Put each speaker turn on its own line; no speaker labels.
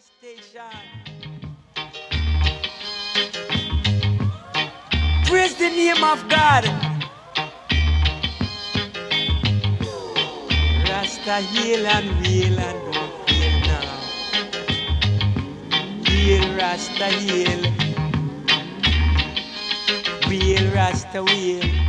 station. Praise the name of God. Rasta heal and wail and don't fail now. Heal Rasta heal. Wail Rasta wail.